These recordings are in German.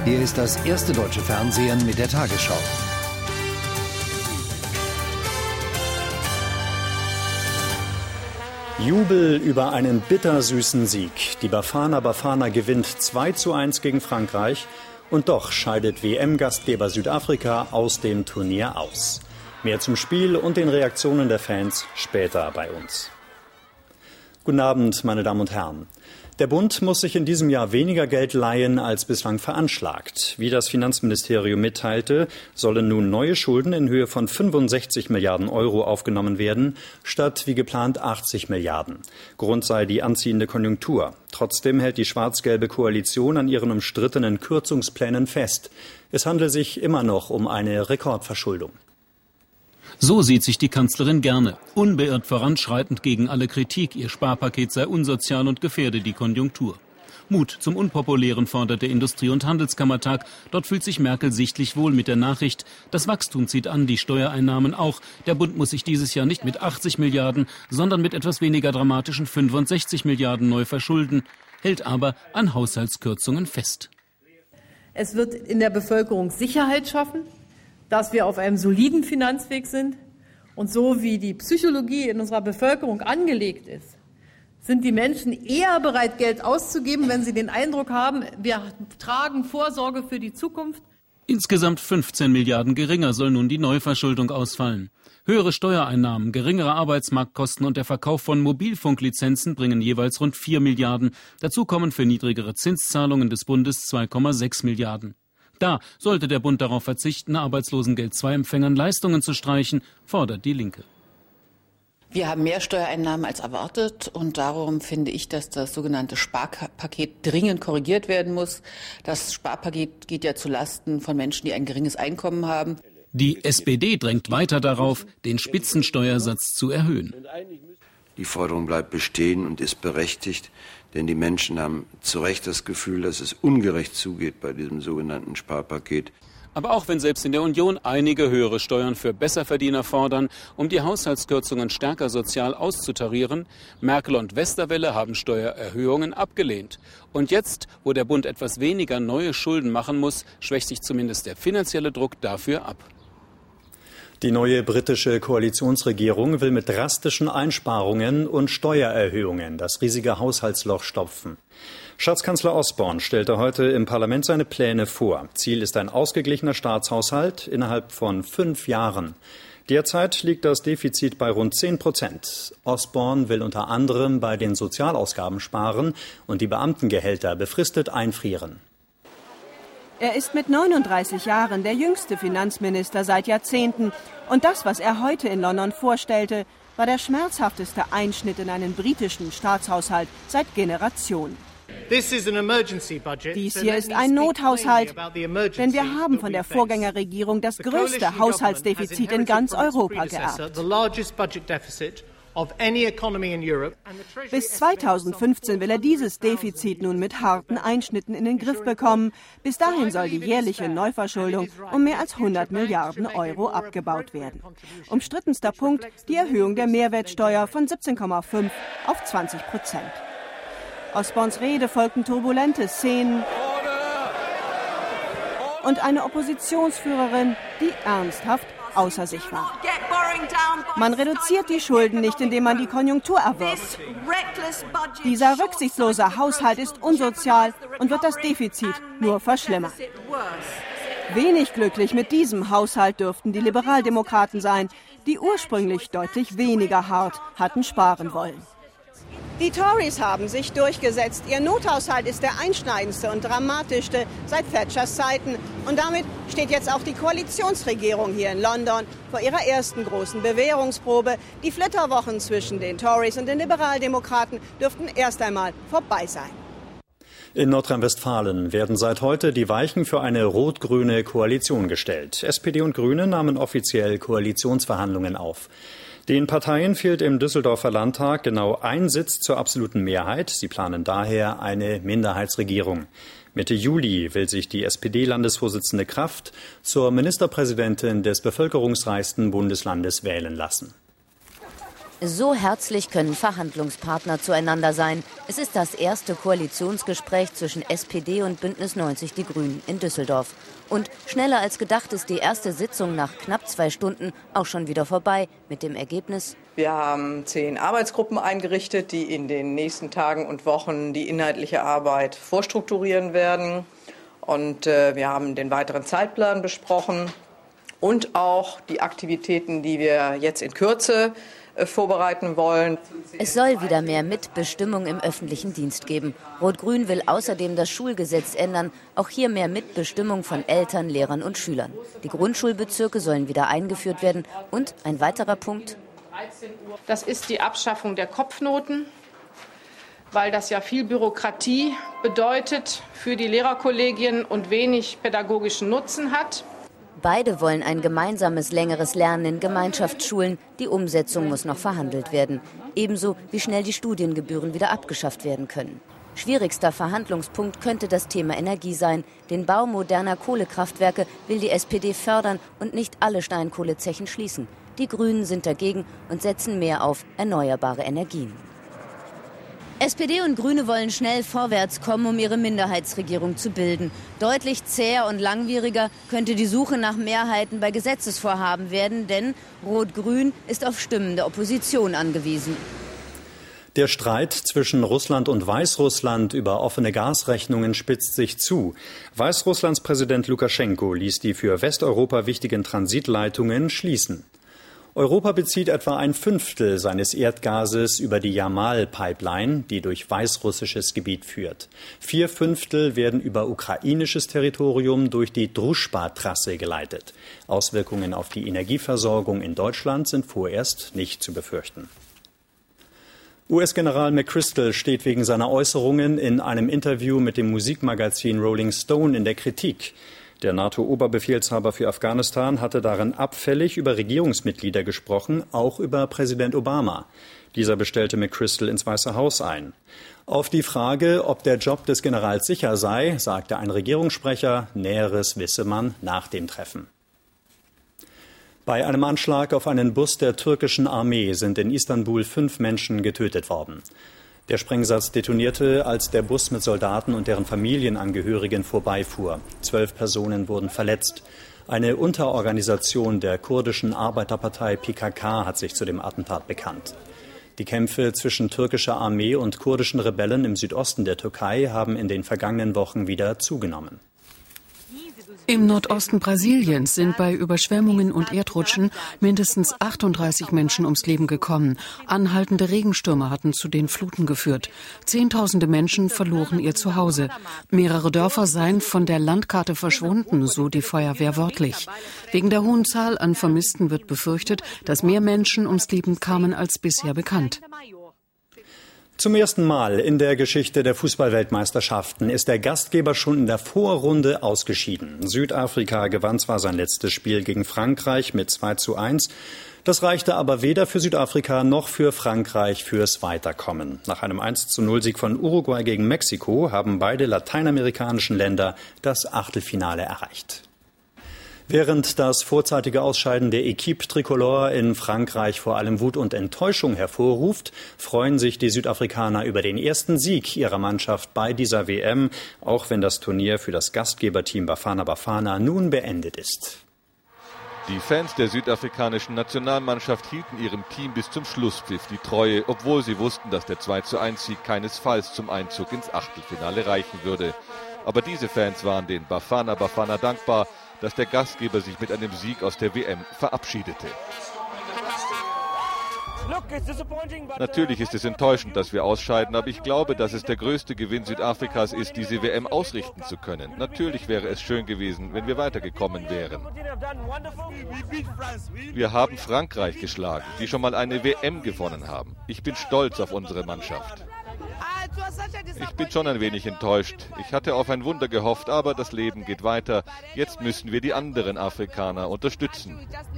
Hier ist das erste deutsche Fernsehen mit der Tagesschau. Jubel über einen bittersüßen Sieg. Die Bafana Bafana gewinnt 2:1 gegen Frankreich und doch scheidet WM-Gastgeber Südafrika aus dem Turnier aus. Mehr zum Spiel und den Reaktionen der Fans später bei uns. Guten Abend, meine Damen und Herren. Der Bund muss sich in diesem Jahr weniger Geld leihen als bislang veranschlagt. Wie das Finanzministerium mitteilte, sollen nun neue Schulden in Höhe von 65 Milliarden Euro aufgenommen werden, statt wie geplant 80 Milliarden. Grund sei die anziehende Konjunktur. Trotzdem hält die schwarz-gelbe Koalition an ihren umstrittenen Kürzungsplänen fest. Es handelt sich immer noch um eine Rekordverschuldung. So sieht sich die Kanzlerin gerne, unbeirrt voranschreitend gegen alle Kritik, ihr Sparpaket sei unsozial und gefährde die Konjunktur. Mut zum Unpopulären fordert der Industrie- und Handelskammertag. Dort fühlt sich Merkel sichtlich wohl mit der Nachricht, das Wachstum zieht an, die Steuereinnahmen auch. Der Bund muss sich dieses Jahr nicht mit 80 Milliarden, sondern mit etwas weniger dramatischen 65 Milliarden neu verschulden, hält aber an Haushaltskürzungen fest. Es wird in der Bevölkerung Sicherheit schaffen, dass wir auf einem soliden Finanzweg sind. Und so wie die Psychologie in unserer Bevölkerung angelegt ist, sind die Menschen eher bereit, Geld auszugeben, wenn sie den Eindruck haben, wir tragen Vorsorge für die Zukunft. Insgesamt 15 Milliarden geringer soll nun die Neuverschuldung ausfallen. Höhere Steuereinnahmen, geringere Arbeitsmarktkosten und der Verkauf von Mobilfunklizenzen bringen jeweils rund 4 Milliarden. Dazu kommen für niedrigere Zinszahlungen des Bundes 2,6 Milliarden. Da sollte der Bund darauf verzichten, Arbeitslosengeld-II-Empfängern Leistungen zu streichen, fordert die Linke. Wir haben mehr Steuereinnahmen als erwartet und darum finde ich, dass das sogenannte Sparpaket dringend korrigiert werden muss. Das Sparpaket geht ja zulasten von Menschen, die ein geringes Einkommen haben. Die SPD drängt weiter darauf, den Spitzensteuersatz zu erhöhen. Die Forderung bleibt bestehen und ist berechtigt, denn die Menschen haben zu Recht das Gefühl, dass es ungerecht zugeht bei diesem sogenannten Sparpaket. Aber auch wenn selbst in der Union einige höhere Steuern für Besserverdiener fordern, um die Haushaltskürzungen stärker sozial auszutarieren, Merkel und Westerwelle haben Steuererhöhungen abgelehnt. Und jetzt, wo der Bund etwas weniger neue Schulden machen muss, schwächt sich zumindest der finanzielle Druck dafür ab. Die neue britische Koalitionsregierung will mit drastischen Einsparungen und Steuererhöhungen das riesige Haushaltsloch stopfen. Schatzkanzler Osborne stellte heute im Parlament seine Pläne vor. Ziel ist ein ausgeglichener Staatshaushalt innerhalb von 5 Jahren. Derzeit liegt das Defizit bei rund 10%. Osborne will unter anderem bei den Sozialausgaben sparen und die Beamtengehälter befristet einfrieren. Er ist mit 39 Jahren der jüngste Finanzminister seit Jahrzehnten. Und das, was er heute in London vorstellte, war der schmerzhafteste Einschnitt in einen britischen Staatshaushalt seit Generationen. Dies hier ist ein Nothaushalt, denn wir haben von der Vorgängerregierung das größte Haushaltsdefizit in ganz Europa geerbt. Bis 2015 will er dieses Defizit nun mit harten Einschnitten in den Griff bekommen. Bis dahin soll die jährliche Neuverschuldung um mehr als 100 Milliarden Euro abgebaut werden. Umstrittenster Punkt die Erhöhung der Mehrwertsteuer von 17,5 auf 20%. Osbornes Rede folgten turbulente Szenen und eine Oppositionsführerin, die ernsthaft außer sich war. Man reduziert die Schulden nicht, indem man die Konjunktur erwirbt. Dieser rücksichtslose Haushalt ist unsozial und wird das Defizit nur verschlimmern. Wenig glücklich mit diesem Haushalt dürften die Liberaldemokraten sein, die ursprünglich deutlich weniger hart hatten sparen wollen. Die Tories haben sich durchgesetzt. Ihr Nothaushalt ist der einschneidendste und dramatischste seit Thatchers Zeiten. Und damit steht jetzt auch die Koalitionsregierung hier in London vor ihrer ersten großen Bewährungsprobe. Die Flitterwochen zwischen den Tories und den Liberaldemokraten dürften erst einmal vorbei sein. In Nordrhein-Westfalen werden seit heute die Weichen für eine rot-grüne Koalition gestellt. SPD und Grüne nahmen offiziell Koalitionsverhandlungen auf. Den Parteien fehlt im Düsseldorfer Landtag genau ein Sitz zur absoluten Mehrheit. Sie planen daher eine Minderheitsregierung. Mitte Juli will sich die SPD-Landesvorsitzende Kraft zur Ministerpräsidentin des bevölkerungsreichsten Bundeslandes wählen lassen. So herzlich können Verhandlungspartner zueinander sein. Es ist das erste Koalitionsgespräch zwischen SPD und Bündnis 90 Die Grünen in Düsseldorf. Und schneller als gedacht ist die erste Sitzung nach knapp 2 Stunden auch schon wieder vorbei. Mit dem Ergebnis: Wir haben 10 Arbeitsgruppen eingerichtet, die in den nächsten Tagen und Wochen die inhaltliche Arbeit vorstrukturieren werden. Und wir haben den weiteren Zeitplan besprochen und auch die Aktivitäten, die wir jetzt in Kürze vorbereiten wollen. Es soll wieder mehr Mitbestimmung im öffentlichen Dienst geben. Rot-Grün will außerdem das Schulgesetz ändern. Auch hier mehr Mitbestimmung von Eltern, Lehrern und Schülern. Die Grundschulbezirke sollen wieder eingeführt werden. Und ein weiterer Punkt: Das ist die Abschaffung der Kopfnoten, weil das ja viel Bürokratie bedeutet für die Lehrerkollegien und wenig pädagogischen Nutzen hat. Beide wollen ein gemeinsames längeres Lernen in Gemeinschaftsschulen. Die Umsetzung muss noch verhandelt werden. Ebenso wie schnell die Studiengebühren wieder abgeschafft werden können. Schwierigster Verhandlungspunkt könnte das Thema Energie sein. Den Bau moderner Kohlekraftwerke will die SPD fördern und nicht alle Steinkohlezechen schließen. Die Grünen sind dagegen und setzen mehr auf erneuerbare Energien. SPD und Grüne wollen schnell vorwärts kommen, um ihre Minderheitsregierung zu bilden. Deutlich zäher und langwieriger könnte die Suche nach Mehrheiten bei Gesetzesvorhaben werden, denn Rot-Grün ist auf Stimmen der Opposition angewiesen. Der Streit zwischen Russland und Weißrussland über offene Gasrechnungen spitzt sich zu. Weißrusslands Präsident Lukaschenko ließ die für Westeuropa wichtigen Transitleitungen schließen. Europa bezieht etwa 1/5 seines Erdgases über die Jamal-Pipeline, die durch weißrussisches Gebiet führt. 4/5 werden über ukrainisches Territorium durch die Druschba-Trasse geleitet. Auswirkungen auf die Energieversorgung in Deutschland sind vorerst nicht zu befürchten. US-General McChrystal steht wegen seiner Äußerungen in einem Interview mit dem Musikmagazin Rolling Stone in der Kritik. Der NATO-Oberbefehlshaber für Afghanistan hatte darin abfällig über Regierungsmitglieder gesprochen, auch über Präsident Obama. Dieser bestellte McChrystal ins Weiße Haus ein. Auf die Frage, ob der Job des Generals sicher sei, sagte ein Regierungssprecher, Näheres wisse man nach dem Treffen. Bei einem Anschlag auf einen Bus der türkischen Armee sind in Istanbul 5 Menschen getötet worden. Der Sprengsatz detonierte, als der Bus mit Soldaten und deren Familienangehörigen vorbeifuhr. 12 Personen wurden verletzt. Eine Unterorganisation der kurdischen Arbeiterpartei PKK hat sich zu dem Attentat bekannt. Die Kämpfe zwischen türkischer Armee und kurdischen Rebellen im Südosten der Türkei haben in den vergangenen Wochen wieder zugenommen. Im Nordosten Brasiliens sind bei Überschwemmungen und Erdrutschen mindestens 38 Menschen ums Leben gekommen. Anhaltende Regenstürme hatten zu den Fluten geführt. Zehntausende Menschen verloren ihr Zuhause. Mehrere Dörfer seien von der Landkarte verschwunden, so die Feuerwehr wörtlich. Wegen der hohen Zahl an Vermissten wird befürchtet, dass mehr Menschen ums Leben kamen als bisher bekannt. Zum ersten Mal in der Geschichte der Fußball-Weltmeisterschaften ist der Gastgeber schon in der Vorrunde ausgeschieden. Südafrika gewann zwar sein letztes Spiel gegen Frankreich mit 2:1. Das reichte aber weder für Südafrika noch für Frankreich fürs Weiterkommen. Nach einem 1:0-Sieg von Uruguay gegen Mexiko haben beide lateinamerikanischen Länder das Achtelfinale erreicht. Während das vorzeitige Ausscheiden der Équipe Tricolore in Frankreich vor allem Wut und Enttäuschung hervorruft, freuen sich die Südafrikaner über den ersten Sieg ihrer Mannschaft bei dieser WM, auch wenn das Turnier für das Gastgeberteam Bafana Bafana nun beendet ist. Die Fans der südafrikanischen Nationalmannschaft hielten ihrem Team bis zum Schlusspfiff die Treue, obwohl sie wussten, dass der 2:1-Sieg keinesfalls zum Einzug ins Achtelfinale reichen würde. Aber diese Fans waren den Bafana Bafana dankbar, dass der Gastgeber sich mit einem Sieg aus der WM verabschiedete. Natürlich ist es enttäuschend, dass wir ausscheiden, aber ich glaube, dass es der größte Gewinn Südafrikas ist, diese WM ausrichten zu können. Natürlich wäre es schön gewesen, wenn wir weitergekommen wären. Wir haben Frankreich geschlagen, die schon mal eine WM gewonnen haben. Ich bin stolz auf unsere Mannschaft. Ich bin schon ein wenig enttäuscht. Ich hatte auf ein Wunder gehofft, aber das Leben geht weiter. Jetzt müssen wir die anderen Afrikaner unterstützen.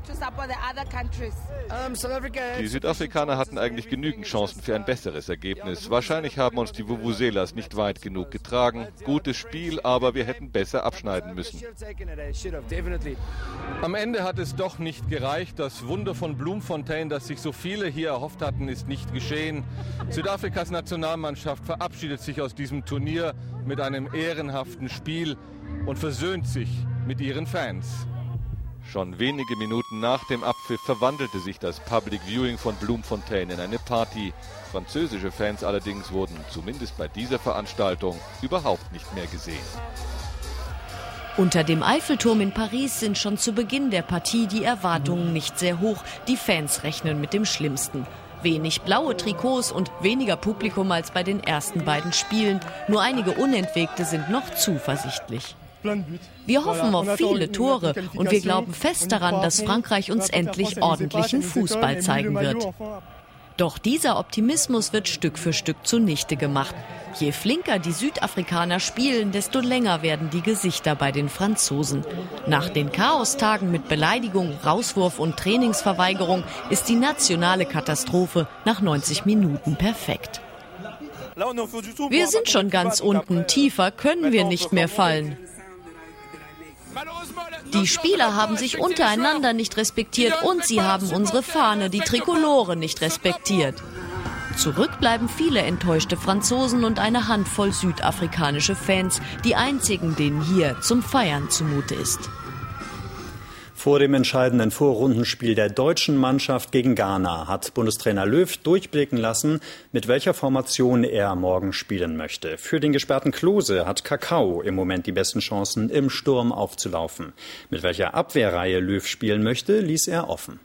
Die Südafrikaner hatten eigentlich genügend Chancen für ein besseres Ergebnis. Wahrscheinlich haben uns die Vuvuzelas nicht weit genug getragen. Gutes Spiel, aber wir hätten besser abschneiden müssen. Am Ende hat es doch nicht gereicht. Das Wunder von Bloemfontein, das sich so viele hier erhofft hatten, ist nicht geschehen. Südafrikas Nationalmannschaft verabschiedet sich aus diesem Turnier mit einem ehrenhaften Spiel und versöhnt sich mit ihren Fans. Schon wenige Minuten nach dem Abpfiff verwandelte sich das Public Viewing von Bloemfontein in eine Party. Französische Fans allerdings wurden zumindest bei dieser Veranstaltung überhaupt nicht mehr gesehen. Unter dem Eiffelturm in Paris sind schon zu Beginn der Partie die Erwartungen nicht sehr hoch. Die Fans rechnen mit dem Schlimmsten. Wenig blaue Trikots und weniger Publikum als bei den ersten beiden Spielen. Nur einige Unentwegte sind noch zuversichtlich. Wir hoffen auf viele Tore und wir glauben fest daran, dass Frankreich uns endlich ordentlichen Fußball zeigen wird. Doch dieser Optimismus wird Stück für Stück zunichte gemacht. Je flinker die Südafrikaner spielen, desto länger werden die Gesichter bei den Franzosen. Nach den Chaostagen mit Beleidigung, Rauswurf und Trainingsverweigerung ist die nationale Katastrophe nach 90 Minuten perfekt. Wir sind schon ganz unten, tiefer können wir nicht mehr fallen. Die Spieler haben sich untereinander nicht respektiert und sie haben unsere Fahne, die Trikolore, nicht respektiert. Zurück bleiben viele enttäuschte Franzosen und eine Handvoll südafrikanische Fans, die einzigen, denen hier zum Feiern zumute ist. Vor dem entscheidenden Vorrundenspiel der deutschen Mannschaft gegen Ghana hat Bundestrainer Löw durchblicken lassen, mit welcher Formation er morgen spielen möchte. Für den gesperrten Klose hat Kakao im Moment die besten Chancen, im Sturm aufzulaufen. Mit welcher Abwehrreihe Löw spielen möchte, ließ er offen.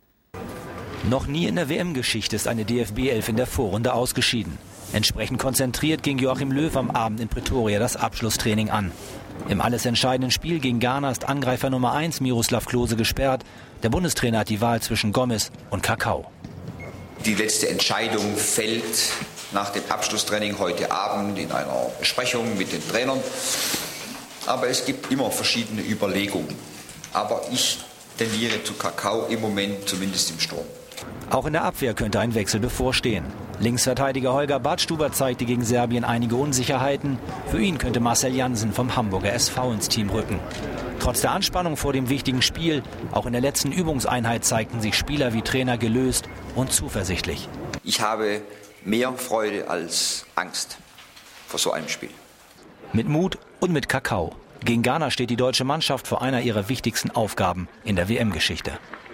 Noch nie in der WM-Geschichte ist eine DFB-Elf in der Vorrunde ausgeschieden. Entsprechend konzentriert ging Joachim Löw am Abend in Pretoria das Abschlusstraining an. Im alles entscheidenden Spiel gegen Ghana ist Angreifer Nummer 1 Miroslav Klose gesperrt. Der Bundestrainer hat die Wahl zwischen Gomez und Kakao. Die letzte Entscheidung fällt nach dem Abschlusstraining heute Abend in einer Besprechung mit den Trainern. Aber es gibt immer verschiedene Überlegungen. Aber ich tendiere zu Kakao im Moment, zumindest im Sturm. Auch in der Abwehr könnte ein Wechsel bevorstehen. Linksverteidiger Holger Badstuber zeigte gegen Serbien einige Unsicherheiten. Für ihn könnte Marcel Jansen vom Hamburger SV ins Team rücken. Trotz der Anspannung vor dem wichtigen Spiel, auch in der letzten Übungseinheit zeigten sich Spieler wie Trainer gelöst und zuversichtlich. Ich habe mehr Freude als Angst vor so einem Spiel. Mit Mut und mit Kakao. Gegen Ghana steht die deutsche Mannschaft vor einer ihrer wichtigsten Aufgaben in der WM-Geschichte.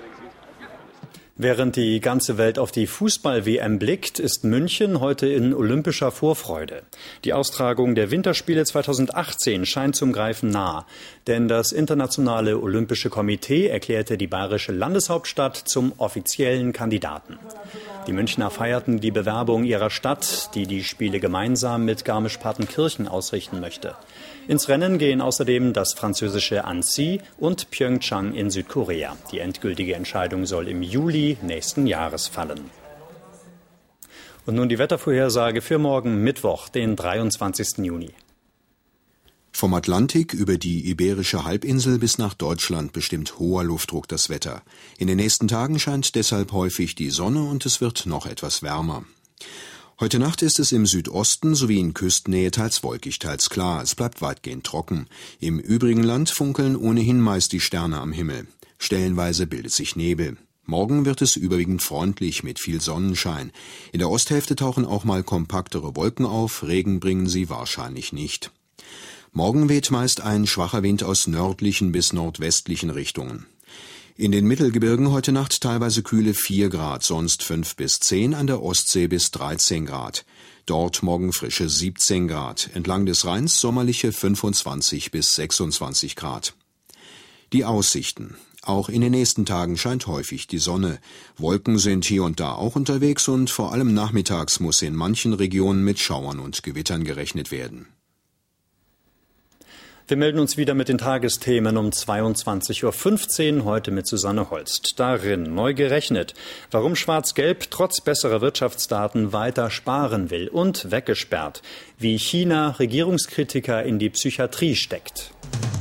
Während die ganze Welt auf die Fußball-WM blickt, ist München heute in olympischer Vorfreude. Die Austragung der Winterspiele 2018 scheint zum Greifen nah. Denn das Internationale Olympische Komitee erklärte die bayerische Landeshauptstadt zum offiziellen Kandidaten. Die Münchner feierten die Bewerbung ihrer Stadt, die die Spiele gemeinsam mit Garmisch-Partenkirchen ausrichten möchte. Ins Rennen gehen außerdem das französische Annecy und Pyeongchang in Südkorea. Die endgültige Entscheidung soll im Juli nächsten Jahres fallen. Und nun die Wettervorhersage für morgen Mittwoch, den 23. Juni. Vom Atlantik über die Iberische Halbinsel bis nach Deutschland bestimmt hoher Luftdruck das Wetter. In den nächsten Tagen scheint deshalb häufig die Sonne und es wird noch etwas wärmer. Heute Nacht ist es im Südosten sowie in Küstennähe teils wolkig, teils klar. Es bleibt weitgehend trocken. Im übrigen Land funkeln ohnehin meist die Sterne am Himmel. Stellenweise bildet sich Nebel. Morgen wird es überwiegend freundlich mit viel Sonnenschein. In der Osthälfte tauchen auch mal kompaktere Wolken auf. Regen bringen sie wahrscheinlich nicht. Morgen weht meist ein schwacher Wind aus nördlichen bis nordwestlichen Richtungen. In den Mittelgebirgen heute Nacht teilweise kühle 4 Grad, sonst 5 bis 10, an der Ostsee bis 13 Grad. Dort morgen frische 17 Grad, entlang des Rheins sommerliche 25 bis 26 Grad. Die Aussichten. Auch in den nächsten Tagen scheint häufig die Sonne. Wolken sind hier und da auch unterwegs und vor allem nachmittags muss in manchen Regionen mit Schauern und Gewittern gerechnet werden. Wir melden uns wieder mit den Tagesthemen um 22:15 Uhr, heute mit Susanne Holst. Darin neu gerechnet, warum Schwarz-Gelb trotz besserer Wirtschaftsdaten weiter sparen will und weggesperrt, wie China Regierungskritiker in die Psychiatrie steckt.